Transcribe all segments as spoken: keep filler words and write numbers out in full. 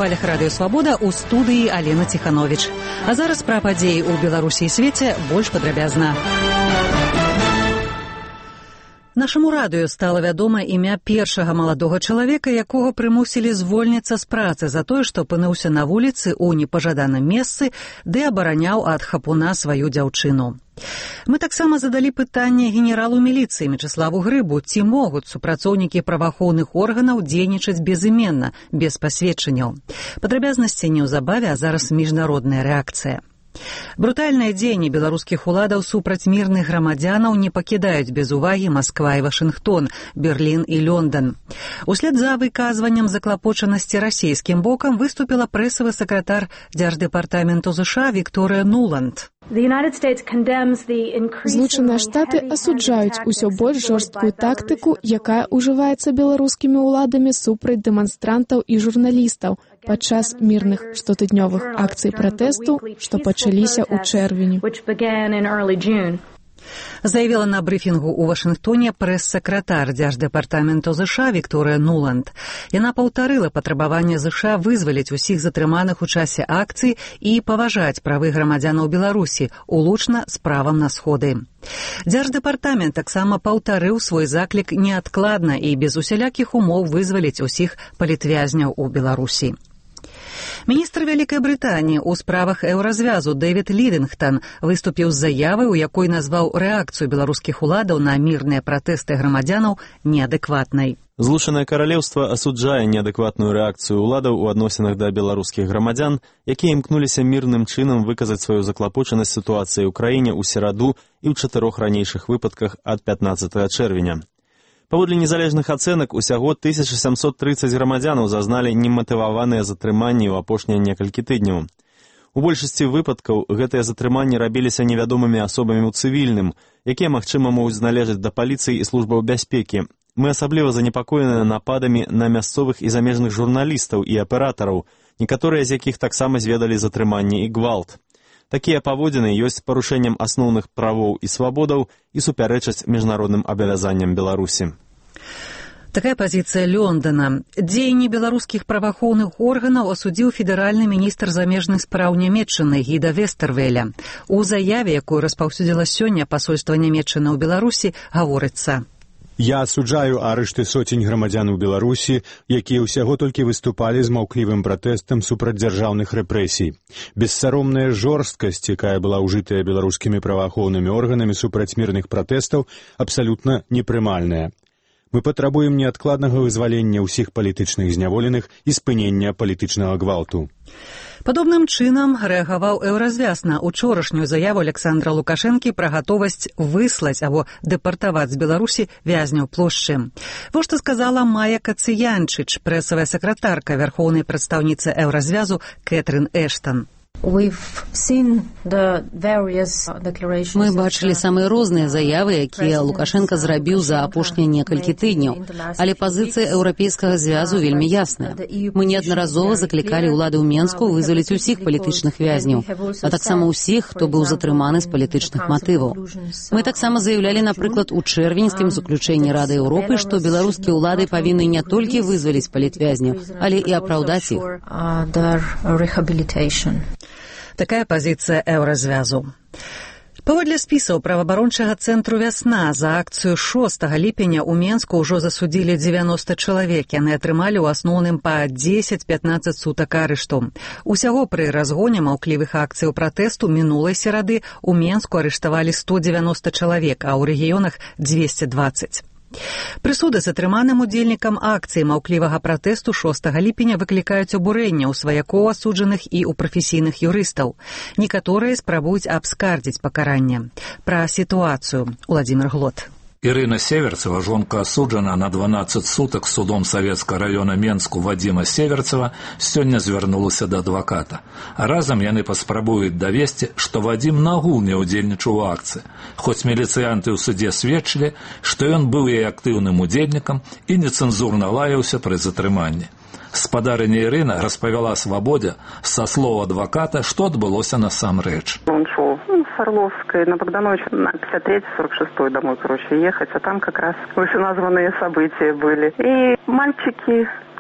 хвалях радыё «Свабода», у студыі Алена Ціхановіч. А зараз пра падзеі ў Беларусі і свеце больш падрабязна. Нашаму радыё стала вядома імя першага маладога чалавека, якога прымусілі звольніцца з працы за тое, што апынуўся на вуліцы ў непажаданым месцы, ды абараняў ад хапуна сваю дзяўчыну. Мы таксама задалі пытанне генералу міліцыі Мечыславу Грыбу, ці могуць супрацоўнікі праваахоўных органаў дзейнічаць безыменна, без пасведчанняў. Падрабязнасці неўзабаве, а зараз міжнародная рэакцыя. Брутальныя дзеянні беларускіх уладаў супраць мірных грамадзянаў не пакідаюць без увагі Масква і Вашынгтон, Берлін і Лондон. Услед за выказваннем заклапочанасці расійскім бокам выступіла прэсавы сакратар Дзярждэпартаменту ЗША Вікторыя Нуланд. Злучаныя Штаты асуджаюць усё больш жорсткую тактыку, якая ўжываецца беларускімі ўладамі супраць дэманстрантаў і журналістаў падчас мірных штотыднёвых акцый пратэсту, што пачаліся ў чэрвені. Заявила на брифінгу ў Вашынгтоне прэс-сакратар Дзярждэпартаменту ЗША Вікторыя Нуланд. Яна паўтарыла патрабаванне ЗША вызваліць усіх затрыманых у часе акцыі і паважаць правы грамадзянаў Беларусі, улучна з правам на сходы. Дзярждэпартамент таксама паўтарыў свой заклік неадкладна і без усялякіх умоў вызваліць усіх палітвязняў у Беларусі. Міністр Вялікай Брытаніі ў справах еўразвязу Дэвід Лівінгтан выступіў з заявай, у якой назваў рэакцыю беларускіх уладаў на мірныя пратэсты грамадзянаў неадэкватнай. Злучанае каралеўства асуджае неадэкватную рэакцыю ўладаў у адносінах да беларускіх грамадзян, якія імкнуліся мірным чынам выказаць сваю заклапочанасць сітуацыяй у краіне ў сераду і ў чатырох ранейшых выпадках ад пятнаццатага чэрвеня. Паводле незалежных ацэнак, усяго тысяча сямсот трыццаць грамадзянаў зазналі нематываваныя затрыманні ў апошнія некалькі тыдняў. У большасці выпадкаў гэтыя затрыманні рабіліся невядомымі асобамі ў цывільным, якія, магчыма, могуць належаць да паліцыі і службаў бяспекі. Мы асабліва занепакоеныя нападамі на мясцовых і замежных журналістаў і аператараў, некаторыя з якіх таксама зведалі затрыманні і гвалт. Такія паводзіны ёсць парушэннем асноўных правоў і свабодаў і супярэчаць міжнародным абавязанням Беларусі. Такая пазіцыя Лондона. Дзеянні беларускіх праваахоўных органаў асудзіў федэральны міністр замежных спраў Нямецчыны Гіда Вестэрвеля. У заяве, якую распаўсюдзіла сёння пасольства Нямецчыны ў Беларусі, гаворыцца: «Я асуджаю арышты соцень грамадзян у Беларусі, якія ўсяго толькі выступалі з маўклівым пратэстам супраць дзяржаўных рэпрэсій. Бессаромная жорсткасць, якая была ўжытая беларускімі праваахоўнымі органамі супраць мірных пратэстаў, абсалютна непрымальная. Мы патрабуем неадкладнага вызвалення ўсіх палітычных зняволеных і спынення палітычнага гвалту». Падобным чынам рэагаваў еўразвяз на учорашнюю заяву Александра Лукашэнкі пра гатовасць выслаць або дэпартаваць з Беларусі вязняў плошчы. Вось што сказала Майя Кацыянчыч, прэсавая сакратарка вярхоўнай прадстаўніцы еўразвязу Кэтрын Эштан. Мы бачылі самыя розныя заявы, якія Лукашенка зрабіў за апошнія некалькі тыдняў, але пазіцыя еўрапейскага звязу вельмі ясная. Мы неаднаразова заклікалі ўлады ў Менску вызваліць усіх палітычных вязняў, а таксама ўсіх, хто быў затрыманы з палітычных матываў. Мы таксама заяўлялі, напрыклад, у чэрвеньскім заключэнні Рады Еўропы, што беларускія ўлады павінны не толькі вызваліць палітвязняў, але і апраўдаць іх. Такая пазіцыя еўразвязу. Паводле спісаў праваабарончага цэнтру «Вясна» за акцыю шостага ліпеня ў Менску ўжо засудзілі дзевяноста чалавек. Яны атрымалі ў асноўным па дзесяць-пятнаццаць сутак арышту. Усяго пры разгоне маўклівых акцыяў пратэсту мінулай серады ў Менску арыштавалі сто дзевяноста чалавек, а ў рэгіёнах дзвесце дваццаць. Прысуды затрыманым удзельнікам акцыі маўклівага пратэсту шостага ліпеня выклікаюць абурэнне ў сваякоў асуджаных і ў прафесійных юрыстаў. Некаторыя спрабуюць абскардзіць пакаранне. Пра сітуацыю Уладзімір Глот. Ірына Северцева, жонка асуджана на дванаццаць сутак судом Савецкага раёна Менску Вадзіма Северцева, сёння звярнулася да адваката. А разам яны паспрабуюць давесці, што Вадзім нагул не ўдзельнічаў у акцыі, хоць міліцыянты ў судзе сведчылі, што ён быў яе актыўным удзельнікам і нецэнзурна лаяўся пры затрыманні. Спадарыня Ірына распавяла «Свабодзе» са слоў адваката, што адбылося насамрэч. Он шел с Орловской на Богданович на пятьдесят третий сорок шестой домой, короче, ехать, а там как раз вышеназванные события были. И мальчики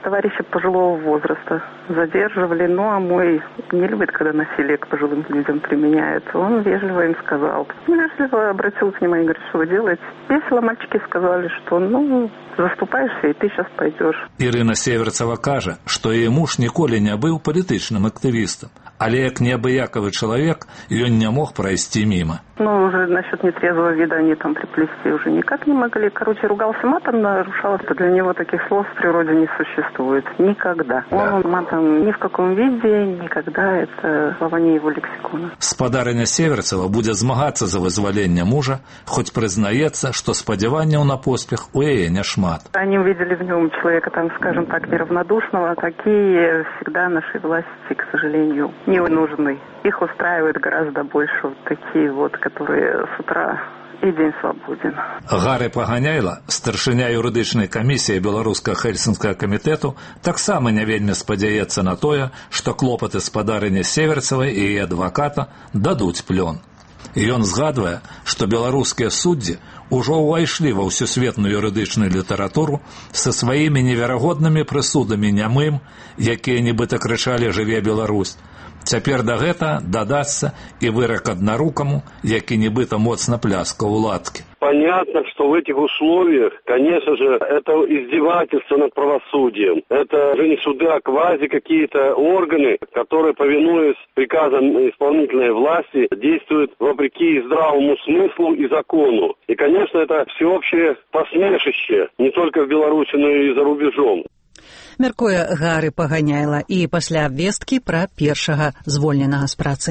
товарища пожилого возраста задерживали. Ну, а мой не любит, когда насилие к пожилым людям применяется. Он вежливо им сказал. Вежливо обратил к ним и говорит, что вы делаете. Весело мальчики сказали, что, ну, заступаешься, и ты сейчас пойдешь. Ірина Северцева каже, што яе муж ніколі не быў палітычным актывістам, але як неабыякавы чалавек, ён не мог прайсці міма. Ну, уже насчет нетрезвого вида они там приплести уже никак не могли. Короче, ругался матом, нарушал. Для него таких слов в природе не существует. Никогда. Да. Он матом ни в каком виде, никогда. Это слова не его лексикона. Спадарыня Северцева будзе змагацца за вызваленне мужа, хоць прызнаецца, што спадзяванняў на поспех у яе няшмат. Они увидели в нем человека, там, скажем так, неравнодушного. Такие всегда нашей власти, к сожалению, не нужны. Их устраивает гораздо больше вот такие вот, которые с утра и день свободен. Гары Паганяйла, старшыня юрыдычнай камісіі Беларускага Хельсінскага камітэту, таксама не вельмі спадзяецца на тое, што клопаты спадарыні Северцевай і яе адваката дадуць плён. І ён згадвае, што беларускія суддзі ўжо ўвайшлі ва ўсесветную юрыдычную літаратуру са сваімі неверагоднымі прысудамі нямым, якія нібыта крычалі «Жыве Беларусь». Цяпер да гэта дадасся і вырак аднарукаму, які нібыта моцна пляскаў у ладкі. Понятно, что в этих условиях, конечно же, это издевательство над правосудием. Это же не суды, а квази какие-то органы, которые, повинуясь приказам исполнительной власти, действуют вопреки здравому смыслу и закону. И, конечно, это всеобщее посмешище не только в Беларуси, но и за рубежом. Мяркуе Гары Паганяйла і пасля абвесткі пра першага звольненага з працы.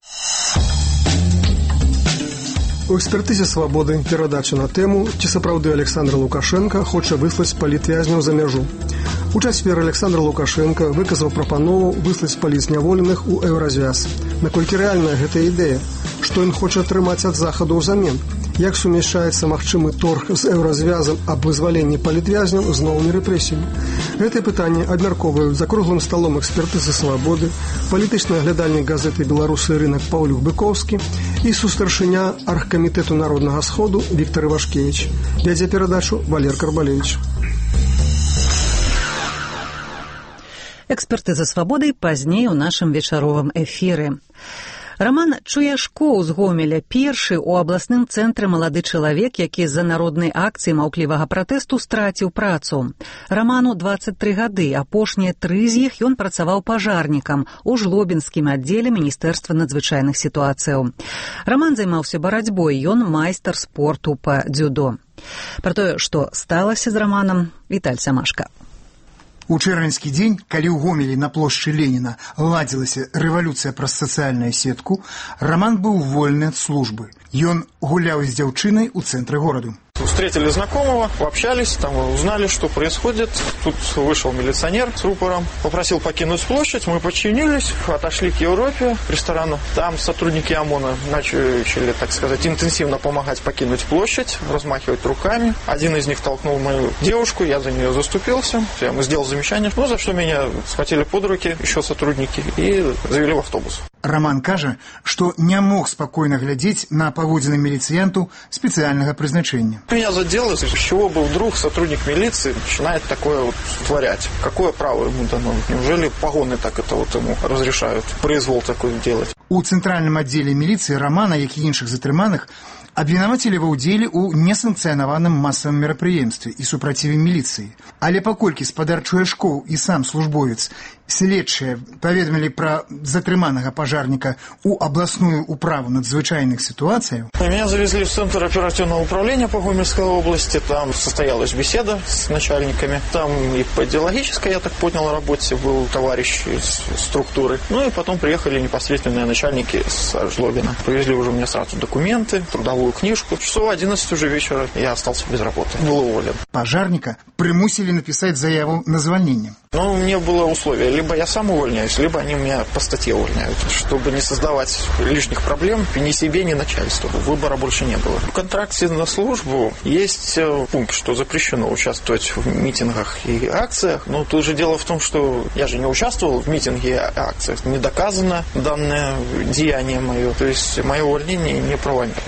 У экспертызе «Свабоды» перадача на тэму, ці сапраўды Александр Лукашенко хоча выслаць палітвязняў за мяжу. У чацвер Александр Лукашенко выказаў прапанову выслаць палітзняволеных у Еўразвяз. Наколькі рэальная гэта ідэя? Што ён хоча атрымаць ад захаду ўзамен? Як сумяшчаецца магчымы торг з Еўразвязам аб вызваленні палітвязняў з новымі рэпрэсіямі? Гэтае пытанне абмяркоўваюць за круглым сталом экспертызы «Свабоды», палітычны аглядальнік газеты «Беларусы рынак» Паўлюк Быковскі і сустаршыня аргкамітэту Народнага сходу Віктор Івашкевіч. Вядзе перадачу Валер Карбалевіч. Экспертыза «Свабоды» пазней у нашым вечаровым эфіры. Роман Чуяшкоў з Гомеля, першы ў абласным цэнтры малады чалавек, які з-за народнай акцыі маўклівага пратэсту страціў працу. Роману дваццаць тры гады, апошнія тры з іх ён працаваў пажарнікам у жлобінскім аддзеле Міністэрства надзвычайных сітуацыяў. Роман займаўся барацьбой, ён майстар спорту па дзюдо. Пра тое, што сталася з Романам, Віталь Самашка. У чэрвеньскі дзень, калі ў Гомелі на плошчы Леніна ладзілася рэвалюцыя праз сацыяльную сетку, Роман быў вольны ад службы. Ён гуляў з дзяўчынай у цэнтры гораду. Встретили знакомого, пообщались, там узнали, что происходит. Тут вышел милиционер с рупором, попросил покинуть площадь, мы подчинились, отошли к Европе, к ресторану. Там сотрудники ОМОНа начали, так сказать, интенсивно помогать покинуть площадь, размахивать руками. Один из них толкнул мою девушку, я за нее заступился, я ему сделал замечание, ну, за что меня схватили под руки еще сотрудники и завели в автобус. Роман кажа, што не мог спакойна глядзець на паводзіны міліцыянту спецыяльнага прызначэння. Меня задело, с чего бы вдруг сотрудник милиции начинает такое вот творять. Какое право ему дано? Неужели погоны так это вот ему разрешают произвол такой делать? У цэнтральным аддзеле міліцыі Романа, як і іншых затрыманых, абвінавацілі ва ўдзеле ў несанкцыянаваным масавым мерапрыемстве і супраціве міліцыі. Але паколькі спадар Чуяшкоў і сам службовец следчыя паведамілі пра затрыманага пажарніка у абласную управу надзвычайных ситуаций. Меня завезли в центр оперативного управления по Гомельской области. Там состоялась беседа с начальниками. Там и по идеологической, я так понял, работе был товарищ из структуры. Ну и потом приехали непосредственные начальники с Жлобина. Привезли уже мне сразу документы, трудовую книжку. Часов одиннадцать уже вечера я остался без работы. Был уволен. Пожарника примусили написать заяву на звольнение. Ну, мне было условие. Либо я сам увольняюсь, либо они меня по статье увольняют, чтобы не создавать лишних проблем ни себе, ни начальству. Выбора больше не было. В контракте на службу есть пункт, что запрещено участвовать в митингах и акциях. Но тут же дело в том, что я же не участвовал в митинге и акциях. Не доказано данное деяние мое. То есть мое увольнение неправомерно, я считаю.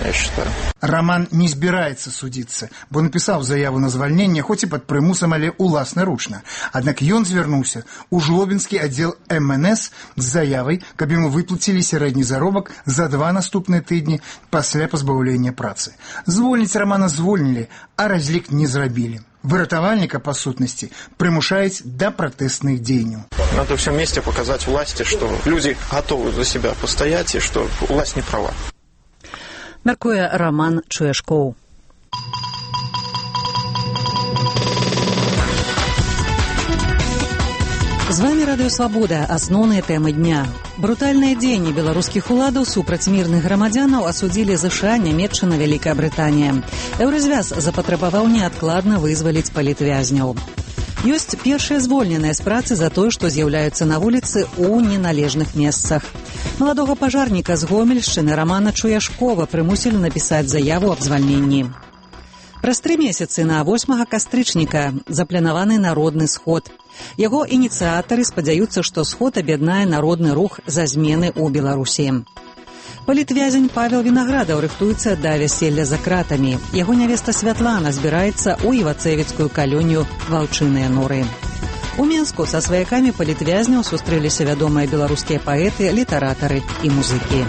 Раман не збіраецца судзіцца, бо напісаў заяву на звальненне, хоць і пад прымусам, але уласнаручна. Аднак ён звярнуўся ў жлобінскі аддзел эм эн эс з заявай, каб яму выплацілі сярэдні заробак за два наступныя тыдні пасля пазбаўлення працы. Звольніць Рамана звольнілі, а разлік не зрабілі. Выратавальніка, па сутнасці, прымушаюць да пратэстных дзеянняў. Надо всем вместе показать власти, что люди готовы за себя постоять и что власть не права. Мяркуе Роман Чуяшкоў. З вами Радыё Свабода. Асноўныя тэмы дня. Брутальныя дзеянні беларускіх уладаў супраць мірных грамадзянаў асудзілі ЗША, Нямецчына, Вялікая Брытанія. Еўразвяз запатрабаваў неадкладна вызваліць палітвязняў. Ёсць першыя звольненыя з працы за тое, што з'яўляюцца на вуліцы ў неналежных месцах. Маладога пажарніка з Гомельшчыны Рамана Чуяшкова прымусілі напісаць заяву аб звальненні. Праз тры месяцы на восьмага кастрычніка запланаваны народны сход. Яго ініцыятары спадзяюцца, што сход аб'яднае народны рух за змены ў Беларусі. Палітвязень Павел Вінаградаў рыхтуецца да вяселля за кратамі. Яго нявеста Святлана збіраецца ў івацэвіцкую калонію «Ваўчыныя норы». У Менску са сваякамі палітвязняў сустрэліся вядомыя беларускія паэты, літаратары і музыкі.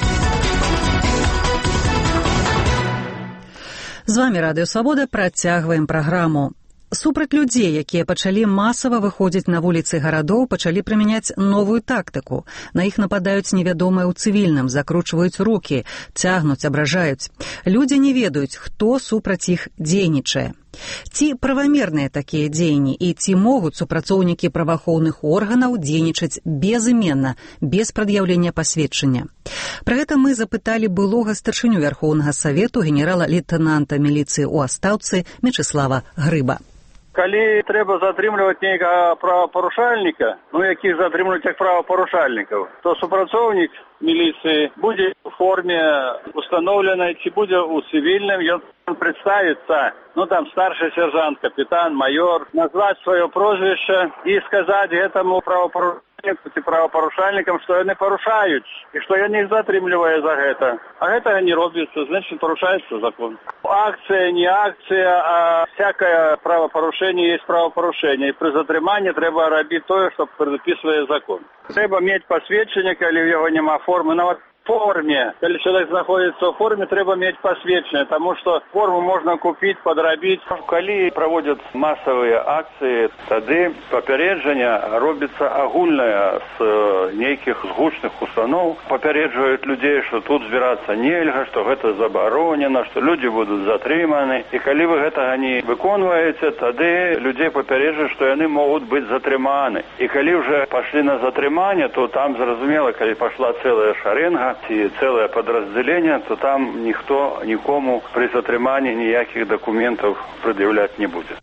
З вами Радыё Свабода, працягваем праграму. Супраць людзей, якія пачалі масава выходзіць на вуліцы гарадоў, пачалі прымяняць новую тактыку. На іх нападаюць невядомыя ў цывільным, закручваюць рукі, цягнуць, абражаюць. Людзі не ведаюць, хто супраць іх дзейнічае. Ці правамерныя такія дзеянні і ці могуць супрацоўнікі праваахоўных органаў дзейнічаць безыменна, без прад'яўлення пасведчання. Пра гэта мы запыталі былога старшыню Вярхоўнага Савету генерала-лейтэнанта міліцыі ў Астаўцы Мячыслава Грыба. Калі трэба затрымліваць нейкага правапарушальніка, ну якіх затрымліваць як правапарушальнікаў, то супрацоўнік міліцыі будзе ў форме установленай, ці будзе ў цывільным, ён прадставіцца, ну там старшы сержант, капітан, майор, назваць сваё прозвішча і сказаць гэтаму правапарушальніку ці правапарушальнікам, што яны парушаюць і што ён іх затрымлівае за гэта. А гэтага не робіцца, значит, парушаецца закон. Акцыя, не акцыя, а всякое правапарушэнне есть правапарушэнне. І пры затрыманні трэба рабіць тое, што прадпісвае закон. Трэба мець пасведчанне, калі ў яго няма формы, нават форме. Калі чалавек знаходзіцца ў форме, трэба мець пасведчанне, таму што форму можна купіць, падрабіць. Калі праводзяць масавыя акцыі, тады папярэджанне робіцца агульнае з нейкіх згучных устаноў. Папярэджваюць людзей, што тут збірацца нельга, што гэта забаронена, што людзі будуць затрыманы. І калі вы гэтага не выконваеце, тады людзей папярэджваюць, што яны могуць быць затрыманы. І калі ўжэ пашлі на затрыманне, то там зразумела, калі пашла цэлая шарэнга, ці цэлае падраздзяленне, то там ніхто нікому пры затрыманні ніякіх дакументаў прад'яўляць не будзе.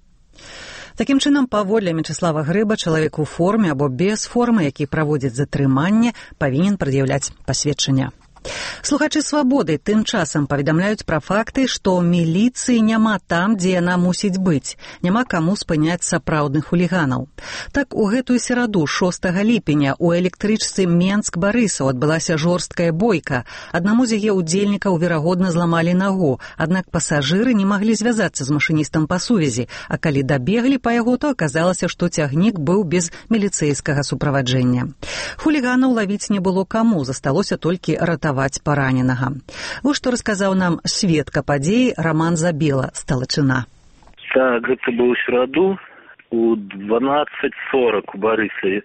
Такім чынам, паводле Мячыслава Грыба, чалавек у форме або без формы, які праводзіць затрыманне, павінен прад'яўляць пасведчанне. Слухачы Свабоды тым часам паведамляюць пра факты, што міліцыі няма там, дзе яна мусіць быць. Няма каму спыняць сапраўдных хуліганаў. Так, у гэтую сераду, шостага ліпеня, у электрычцы Менск-Барысаў адбылася жорсткая бойка. Аднаму з яе ўдзельнікаў, верагодна, зламалі нагу, аднак пасажыры не маглі звязацца з машыністам па сувязі, а калі дабеглі па яго, то аказалася, што цягнік быў без міліцэйскага суправаджэння. Хуліганаў лавіць не было каму, засталося толькі ратаваць параненага. Вось што расказаў нам сведка падзеі Роман Забела, Сталачына. Так, гэта быў сераду у дванаццаць сорок у Барысаве.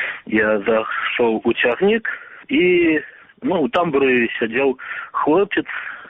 Я зашоў у цягнік і, ну, у тамбуры сядзеў хлопец.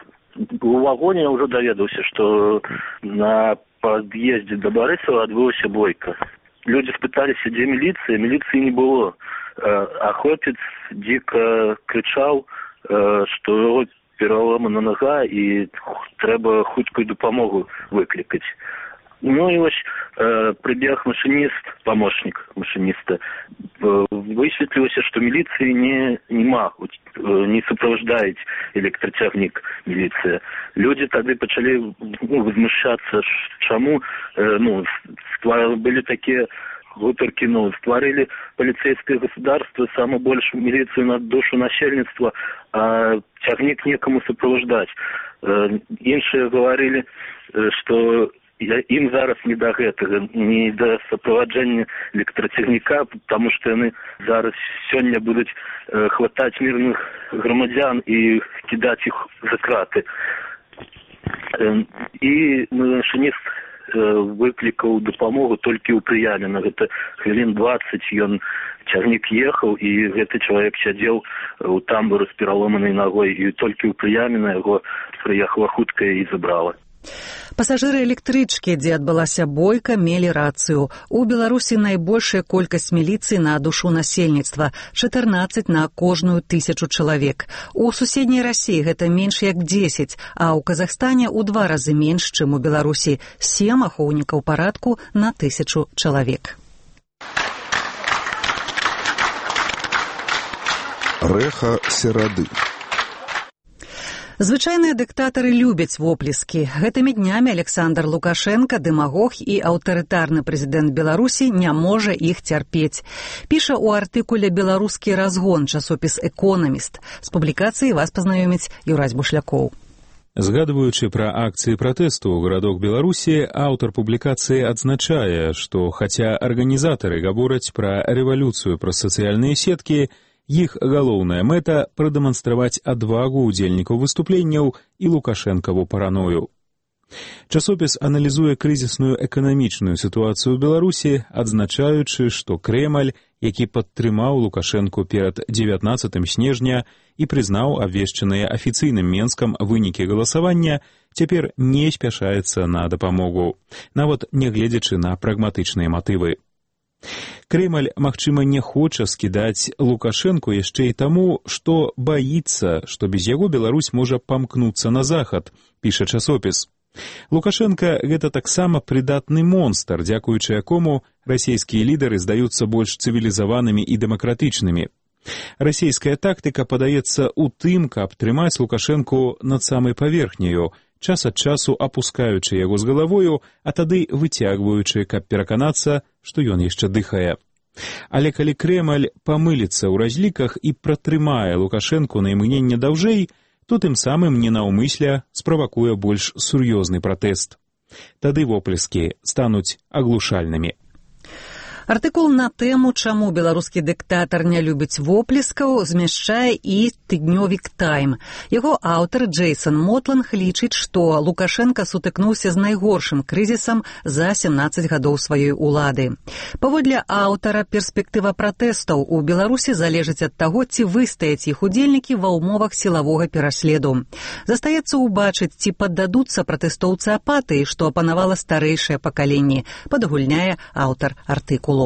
У вагоне я ўжо даведаўся, што на пад'ездзе да Барысава адбылася бойка. Людзі спыталіся, дзе міліцыя, міліцыі не было. А хлопец дзіка крычаў, што яго пераломана нага і трэба хуткую дапамогу выклікаць. Ну і вось прыбег машыніст, памочнік машыніста. Высветлілася, што міліцыі не, нема, не суправаждаюць электрацягнік міліцыя. Людзі тады пачалі, ну, возмущацца, чаму, ну, былі такія гутаркі, ну, стварылі паліцейскае государство, самую большую міліцыю на душу насельніцтва, а цягнік некаму суправаждаць. Іншыя гаварылі, што ім зараз не да гэтага, не да суправаджэння электрацягніка, таму што яны зараз сёння будуць хватаць мірных грамадзян і кідаць іх за краты. І машыніст выклікаў дапамогу толькі ў прыяме. На гэта хвілін дваццаць ён цягнік ехаў, і гэты чалавек сядзеў у тамбуры з пераломанай нагой, і толькі ў прыяме на яго прыехала хуткая і забрала. Пасажыры электрычкі, дзе адбылася бойка, мелі рацыю. У Беларусі найбольшая колькасць міліцыі на душу насельніцтва – чатырнаццаць на кожную тысячу чалавек. У суседняй Расіі гэта менш як дзесяць, а ў Казахстане ў два разы менш, чым у Беларусі – сем ахоўнікаў парадку на тысячу чалавек. Рэха серады. Звычайныя дыктатары любяць воплескі. Гэтымі днямі Александр Лукашенко, дэмагог і аўтарытарны прэзідэнт Беларусі, не можа іх цярпець. Піша ў артыкуле «Беларускі разгон» часопіс «Экономіст». З публікацыяй вас пазнаёміць Юрась Бушлякоў. Згадваючы пра акцыі пратэсту ў гарадах Беларусі, аўтар публікацыі адзначае, што хаця арганізатары гавораць пра рэвалюцыю праз сацыяльныя сеткі, іх галоўная мэта – прадэманстраваць адвагу ўдзельнікаў выступленняў і Лукашэнкаву параною. Часопіс аналізуе крызісную эканамічную сітуацыю ў Беларусі, адзначаючы, што Крэмль, які падтрымаў Лукашэнку перад дзевятнаццатым снежня і прызнаў абвешчаныя афіцыйным Менскам вынікі галасавання, цяпер не спяшаецца на дапамогу, нават нягледзячы на прагматычныя матывы. Крэмль, магчыма, не хоча скідаць Лукашэнку яшчэ і таму, што баіцца, што без яго Беларусь можа памкнуцца на захад, піша часопіс. Лукашенка – гэта таксама прыдатны монстр, дзякуючы якому расійскія лідары здаюцца больш цывілізаванымі і дэмакратычнымі. Расійская тактыка падаецца ў тым, каб трымаць Лукашэнку над самай паверхняю, час ад часу апускаючы яго з галавою, а тады выцягваючы, каб пераканацца, што ён яшчэ дыхае. Але калі Крэмль памыліцца ў разліках і пратрымае Лукашэнку на імгненне даўжэй, то тым самым ненаўмысля справакуе больш сур'ёзны пратэст. Тады воплескі стануць аглушальнымі. Артыкул на тэму, чаму беларускі дыктатар не любіць воплескаў, змяшчае і тыднёвік «Тайм». Яго аўтар Джейсон Мотланг лічыць, што Лукашенка сутыкнуўся з найгоршым крызісам за сямнаццаць гадоў сваёй улады. Паводле аўтара, перспектыва пратэстаў у Беларусі залежыць ад таго, ці выстаяць іх удзельнікі ва ўмовах сілавога пераследу. Застаецца ўбачыць, ці паддадуцца пратэстоўцы апатыі, што апанавала старэйшае пакаленне, падагульняе аўтар артыкулу.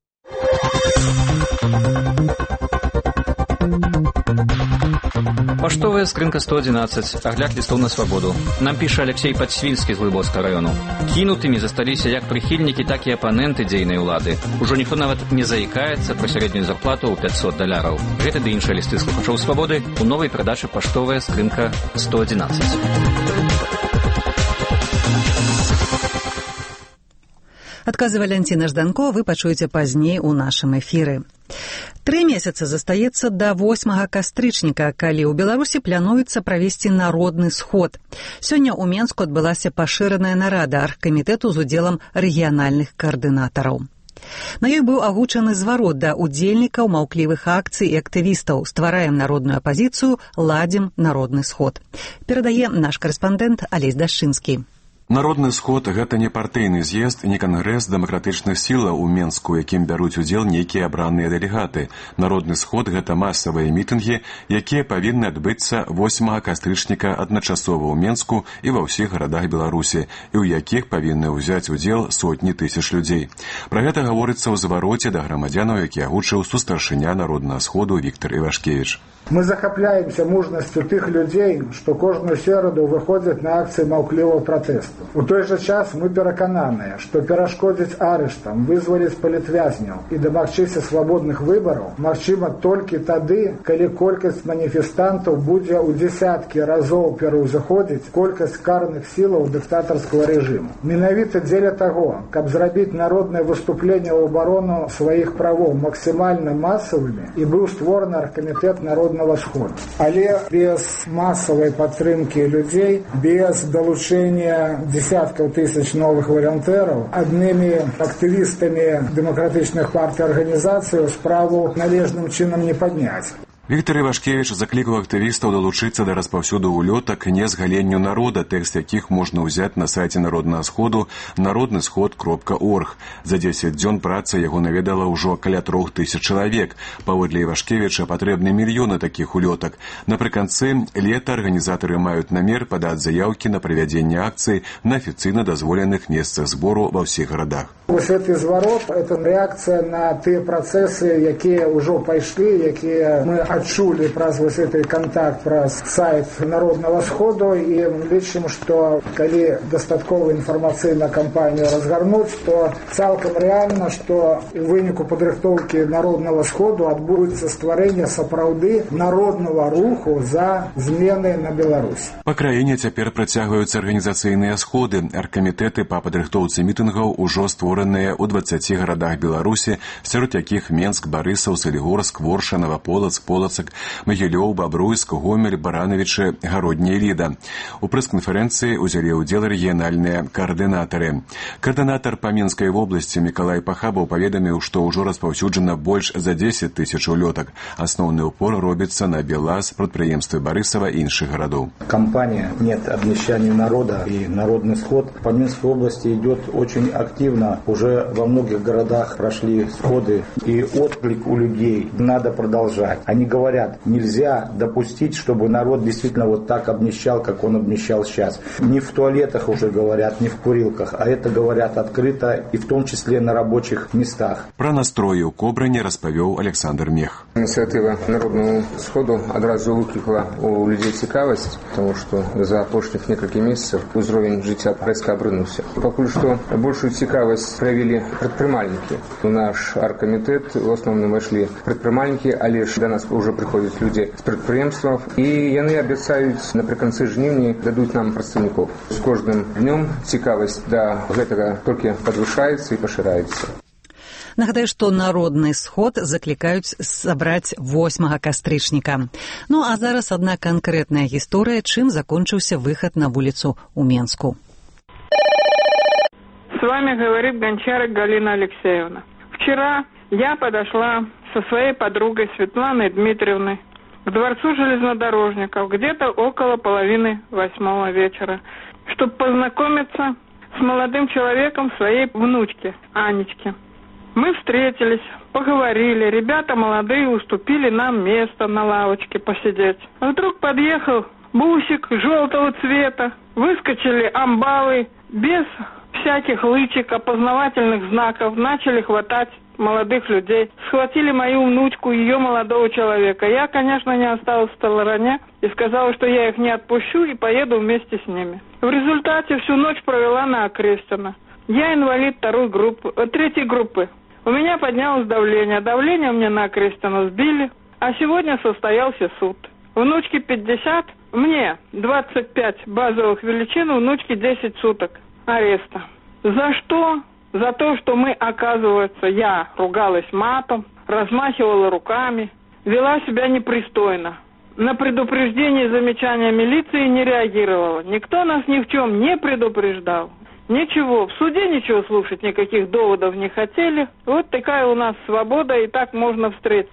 Паштовая скрынка сто адзінаццаць. Агляд лістоў на свабоду. Нам піша Алексей Падсвільскі з Глыбоцкага раёну. Кінутымі засталіся як прыхільнікі, так і апаненты дзейнай улады. Ужо ніхто нават не заікаецца пра сярэднюю зарплату ў пяцьсот даляраў. Гэта ды іншыя лісты слухачоў свабоды у новай перадачы «Паштовая скрынка сто адзінаццаць». Адказы Валянціна Жданко вы пачуеце пазней у нашым эфіры. Тры месяцы застаецца да восьмага кастрычніка, калі ў Беларусі плануецца правесці народны сход. Сёння ў Менску адбылася пашыраная нарада аргкамітэту з удзелам рэгіянальных каардынатараў. На ёй быў агучаны зварот да удзельнікаў маўклівых акцый і актывістаў «Ствараем народную апазіцыю, ладзім народны сход». Перадае наш карэспандэнт Алесь Дашчынскі. Народны сход – гэта не партыйны з'езд і не кангрэс дэмакратычных сілаў у Менску, якім бяруць удзел нейкія абраныя дэлегаты. Народны сход – гэта масавыя мітынгі, якія павінны адбыцца восьмага кастрычніка адначасова ў Менску і ва ўсіх гарадах Беларусі, і ў якіх павінны ўзяць удзел сотні тысяч людзей. Пра гэта гаворыцца ў звароце да грамадзянаў, які агучыў сустаршыня Народнага сходу Віктор Івашкевіч. Мы захапляемся мужнасцю тых людзей, што кожную сераду выходзяць на акцыі маўклівого пратэсту. У той жа час мы перакананыя, што перашкодзіць арыштам, вызваліць палітвязняў і дамагчыся свабодных выбараў магчыма толькі тады, калі колькасць маніфестантаў будзе ў дзесяткі разоў пераўзыходзіць колькасць карных сілаў дыктатарскага рэжыму. Менавіта дзеля таго, каб зрабіць народнае выступленне ў абарону сваіх правоў максімальна масавымі, і быў створаны аргкамітэт народнай народного сходу. Але без массовой поддержки людей, без долучения десятков тысяч новых волонтеров, одними активистами демократичных партий организаций справу належным чином не поднять. Віктор Івашкевіч заклікаў актывістаў далучыцца да распаўсюду улётак не з галенню народа, тэкст якіх можна ўзяць на сайце Народнага сходу народны сход кропка орг. За дзесяць дзён працы яго наведала ўжо каля трох тысяч чалавек. Паводле Івашкевіча патрэбны мільёны такіх улётак. Напрыканцы лета арганізатары маюць намер падаць заяўкі на правядзенне акцый на афіцыйна дазволеных месцах збору ва ўсіх гарадах. Вось гэты зварот – это рэакцыя на тыя працэсы, якія ўжо пайшлі, якія мы адчулі праз вось гэты кантакт, праз сайт Народнага сходу, і лічым, што калі дастаткова інфармацыйна кампанію разгарнуць, то цалкам рэальна, што у выніку падрыхтоўкі Народнага сходу адбудзецца стварэнне сапраўды народнага руху за змены на Беларусь. Па краіне цяпер працягваюцца арганізацыйныя сходы. Аргкамітэты па падрыхтоўцы мітынгаў ужо створаныя ў дваццаці гарадах Беларусі, сярод якіх Менск, Барысаў, Салігорск, Ворша, Наваполацк, Полацак, Магілёў, Бабруйск, Гомель, Баранавічы, Гародня і Ліда. У прэс-канферэнцыі ўзялі ўдзел рэгіянальныя каардынатары. Каардынатар па Менскай вобласці Мікалай Пахабаў паведаміў, што ўжо распаўсюджана больш за дзесяць тысяч улётак. Асноўны ўпор робіцца на Белаз, прадпрыемствы Барысава і іншых гарадоў. Кампания «Нет обнищания народа» и «Народный сход» по Минской области идет очень активно. Уже во многих городах прошли сходы, и отклик у людей надо продолжать. Они говорят, нельзя допустить, чтобы народ действительно вот так обнищал, как он обнищал сейчас. Не в туалетах уже говорят, не в курилках, а это говорят открыто, и в том числе на рабочих местах. Про настроі ў Кобрані распавёў Александр Мех. Ініціатива Народного сходу одразу викликала у людей цікавість, тому що за апошніх некалькі месяцев узровень життя резко обрынуўся. Пакуль што большую цікавість проявили предпринимальники. У наш аргкомитет в основном вошли предпринимальники, але ж до нас уже приходят люди с предприемств, и яны обещают наприканцы жнівні дадуть нам представников. С кожным днем цікавість до гэтага толькі подвышается и поширается. Нагадаю, што народны сход заклікаюць сабраць восьмага кастрычніка. Ну а зараз одна канкрэтная гісторыя, чым закончыўся выхад на вуліцу ў Менску. С вами говорит Гончарик Галина Алексеевна. Вчера я подошла со своей подругой Светланой Дмитриевной к дворцу железнодорожников где-то около половины восьмого вечера, чтобы познакомиться с молодым человеком своей внучки Анечки. Мы встретились, поговорили, ребята молодые уступили нам место на лавочке посидеть. А вдруг подъехал бусик желтого цвета, выскочили амбалы без всяких лычек, опознавательных знаков, начали хватать молодых людей. Схватили мою внучку, ее молодого человека. Я, конечно, не осталась в стороне и сказала, что я их не отпущу и поеду вместе с ними. В результате всю ночь провела на Окрестина. Я инвалид второй группы, третьей группы. У меня поднялось давление. Давление мне на Окрестина сбили, а сегодня состоялся суд. Внучке пятьдесят, мне двадцать пять базовых величин, внучке десять суток ареста. За что? За то, что мы, оказывается, я ругалась матом, размахивала руками, вела себя непристойно. На предупреждение и замечания милиции не реагировала. Никто нас ни в чем не предупреждал. Ничего, в суде ничего слушать, никаких доводов не хотели. Вот такая у нас свобода, и так можно встретить.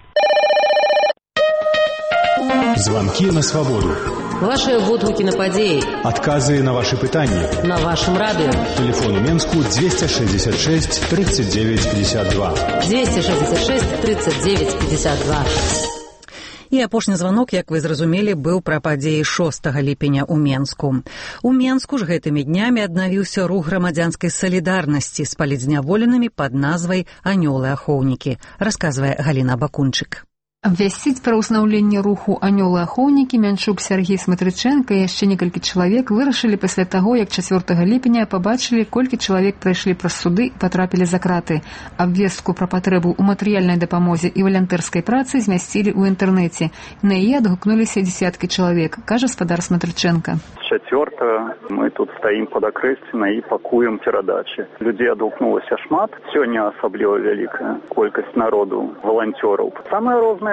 Звонки на свободу. Ваши водгукі на падзеі. Адказы на ваши пытанні. На вашем радио. Телефон у Менску двести шестьдесят шесть тридцать девять пятьдесят два. двести шестьдесят шесть тридцать девять пятьдесят два. І апошні званок, як вы зразумелі, быў пра падзеі шостага ліпеня ў Менску. У Менску ж гэтымі днямі аднавіўся рух грамадзянскай салідарнасці з палізняволенымі пад назвай «Анёлы-ахоўнікі», расказвае Галіна Бакунчык. Абвясціць пра ўзнаўленне руху «Анёлы-ахоўнікі» Мянчук Сяргей Сматрычэнка і яшчэ некалькі чалавек вырашылі пасля таго, як чацвёртага ліпеня пабачылі, колькі чалавек прайшлі праз суды і патрапілі за краты. Абвестку пра патрэбу ў матэрыяльнай дапамозе і валянтэрскай працы змясцілі ў інтэрнэце. На яе адгукнуліся дзесяткі чалавек, кажа спадар Сматрычэнка. Чацвёрта мы тут стаім пад Акрэсціна і пакуем перадачы. Людзей адгукнулася шмат. Сёння асабліва вялікая колькасць народу, валанцёраў. Самыя розныя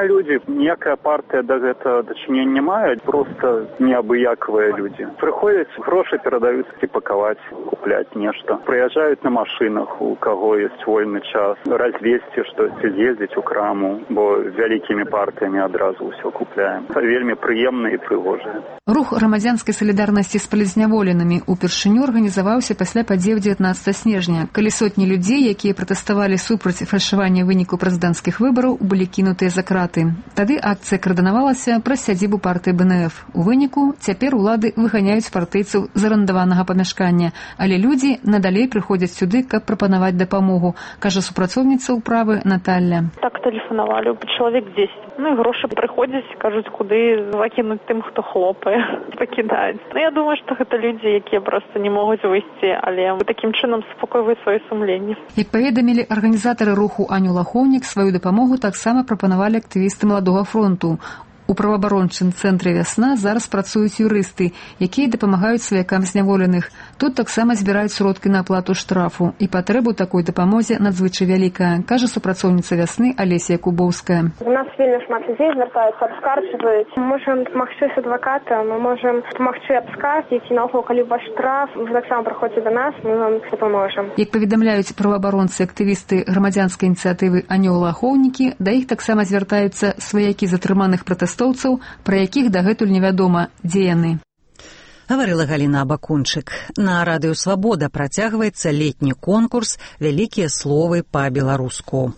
людзі, ніякая партыя да гэта дачынення не мае, проста неабыякавыя людзі. Прыходзяць, грошы перадаюць ці пакаваць, купляць нешта. Прыязджаюць на машынах, у каго ёсць вольны час, развесці штосьці, з'ездзіць у краму, бо вялікімі партыямі адразу ўсё купляем. Вельмі прыемна і прыгожа. Рух грамадзянскай салідарнасці з палізняволенымі упершыню арганізаваўся пасля падзеў дзевятнаццатага снежня, калі сотні людзей, якія пратэставалі супраць фальшавання выніку прэзідэнцкіх выбараў, былі кінутыя за краты. Тады акцыя каардынавалася праз сядзібу партыі бэ эн эф. У выніку цяпер улады выганяюць партыйцаў з арандаванага памяшкання, але людзі надалей прыходзяць сюды, каб прапанаваць дапамогу, кажа супрацоўніца ўправы Наталля. Так тэлефанавалі чалавек дзесяць. Ну і грошы прыходзяць, кажуць, куды закінуць тым, хто хлопае, пакідаюць. Ну я думаю, што гэта людзі, якія проста не могуць выйсці, але такім чынам супакойваюць сваё сумленне. Як паведамілі арганізатары руху Аню Лахоўнік, сваю дапамогу таксама прапанавалі актывісты Маладога фронту. У праваабарончым цэнтры «Вясна» зараз працуюць юрысты, якія дапамагаюць сваякам зняволеных. Тут таксама збіраюць сродкі на аплату штрафу. І патрэба ў такой дапамозе надзвычай вялікая, кажа супрацоўніца «Вясны» Алесія Кубоўская. У нас вельмі шмат людзей звяртаюцца, абскарджваюць. Мы можам дапамагчы з адваката, мы можам дапамагчы аб сказ, які наогул, калі ваш штраф, вы таксама прыходзіце да нас, мы вам дапаможам. Як паведамляюць праваабаронцы актывісты грамадзянскай ініцыятывы «Анёлы Ахоўнікі», да іх таксама звяртаюцца сваякі затрыманых пратэстоўцаў, пра якіх дагэтуль невядома, дзе яны. Гаварыла Галіна Абакунчык. На радыё «Свабода» працягваецца летні конкурс «Вялікія словы па-беларуску».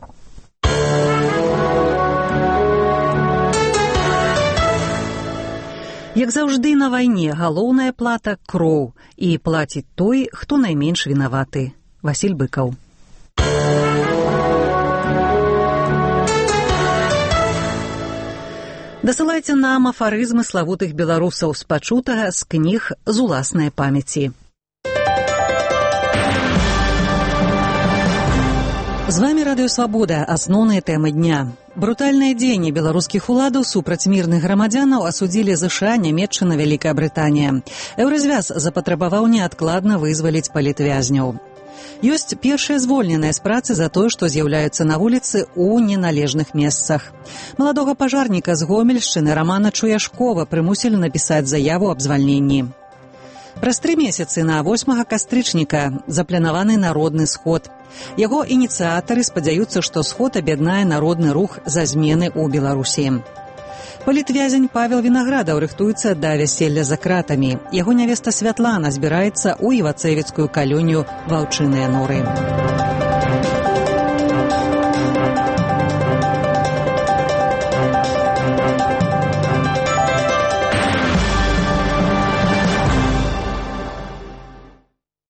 Як заўжды на вайне галоўная плата – кроў, і плаціць той, хто найменш вінаваты. Васіль Быкаў. Дасылайце нам афарызмы славутых беларусаў з пачутага з кніг з уласнай памяці. З вамі радыё «Свабода», асноўныя тэмы дня. Брутальныя дзеянні беларускіх уладаў супраць мірных грамадзянаў асудзілі ЗША, Нямецчына, Вялікая Брытанія. Еўразвяз запатрабаваў неадкладна вызваліць палітвязняў. Ёсць першыя звольненыя з працы за тое, што з'яўляюцца на вуліцы ў неналежных месцах. Маладога пажарніка з Гомельшчыны Рамана Чуяшкова прымусілі напісаць заяву аб звальненні. Праз тры месяцы на восьмага кастрычніка запланаваны народны сход. Яго ініцыятары спадзяюцца, што сход аб'яднае народны рух за змены ў Беларусі. Палітвязень Павел Вінаградаў рыхтуецца да вяселля за кратамі. Яго нявеста Святлана збіраецца ў івацэвіцкую калонію «Ваўчыныя норы».